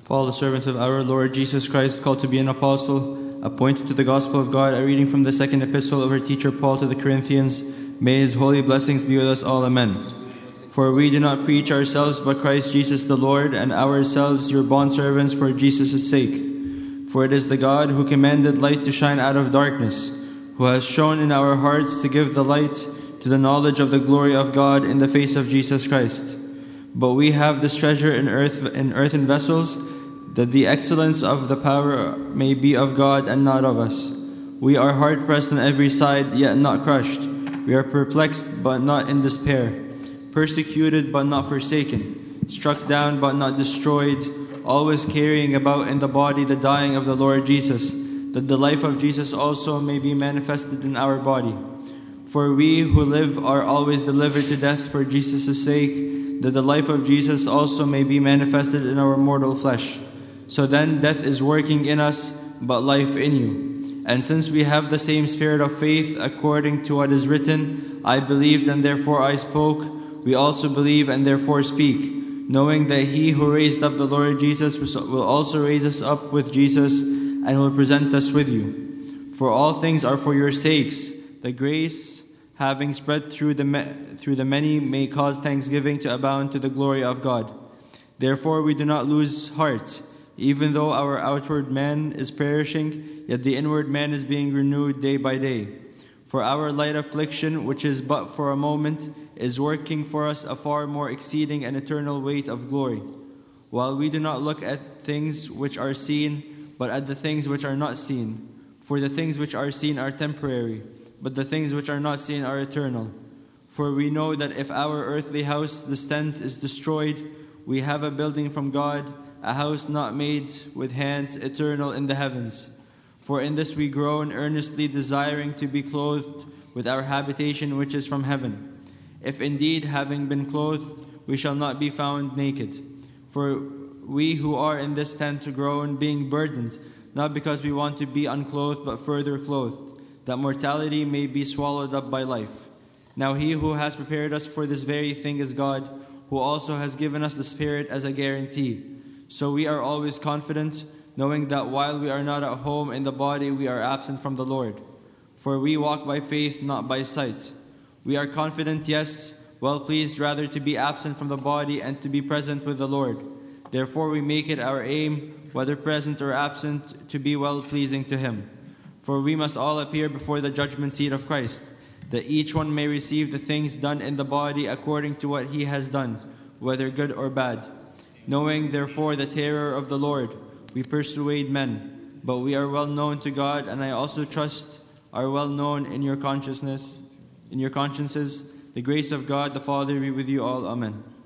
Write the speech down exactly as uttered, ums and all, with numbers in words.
Paul, the servant of our Lord Jesus Christ, called to be an apostle, appointed to the gospel of God, a reading from the second epistle of our teacher Paul to the Corinthians. May his holy blessings be with us all. Amen. For we do not preach ourselves, but Christ Jesus the Lord, and ourselves your bondservants for Jesus' sake. For it is the God who commanded light to shine out of darkness, who has shone in our hearts to give the light to the knowledge of the glory of God in the face of Jesus Christ. But we have this treasure in earth in earthen vessels, that the excellence of the power may be of God and not of us. We are hard-pressed on every side, yet not crushed. We are perplexed, but not in despair. Persecuted, but not forsaken. Struck down, but not destroyed. Always carrying about in the body the dying of the Lord Jesus, that the life of Jesus also may be manifested in our body. For we who live are always delivered to death for Jesus' sake, that the life of Jesus also may be manifested in our mortal flesh. So then death is working in us, but life in you. And since we have the same spirit of faith, according to what is written, I believed and therefore I spoke, we also believe and therefore speak, knowing that he who raised up the Lord Jesus will also raise us up with Jesus and will present us with you. For all things are for your sakes, the grace having spread through the, ma- through the many may cause thanksgiving to abound to the glory of God. Therefore we do not lose heart. Even though our outward man is perishing, yet the inward man is being renewed day by day. For our light affliction, which is but for a moment, is working for us a far more exceeding and eternal weight of glory. While we do not look at things which are seen, but at the things which are not seen. For the things which are seen are temporary, but the things which are not seen are eternal. For we know that if our earthly house, the tent, is destroyed, we have a building from God, a house not made with hands, eternal in the heavens. For in this we groan, earnestly desiring to be clothed with our habitation which is from heaven. If indeed, having been clothed, we shall not be found naked. For we who are in this tent groan, being burdened, not because we want to be unclothed, but further clothed, that mortality may be swallowed up by life. Now he who has prepared us for this very thing is God, who also has given us the Spirit as a guarantee. So we are always confident, knowing that while we are not at home in the body, we are absent from the Lord. For we walk by faith, not by sight. We are confident, yes, well pleased rather to be absent from the body and to be present with the Lord. Therefore we make it our aim, whether present or absent, to be well-pleasing to Him. For we must all appear before the judgment seat of Christ, that each one may receive the things done in the body according to what he has done, whether good or bad. Knowing therefore the terror of the Lord, we persuade men, but we are well known to God, and I also trust are well known in your consciousness, in your consciences. The grace of God the Father be with you all. Amen.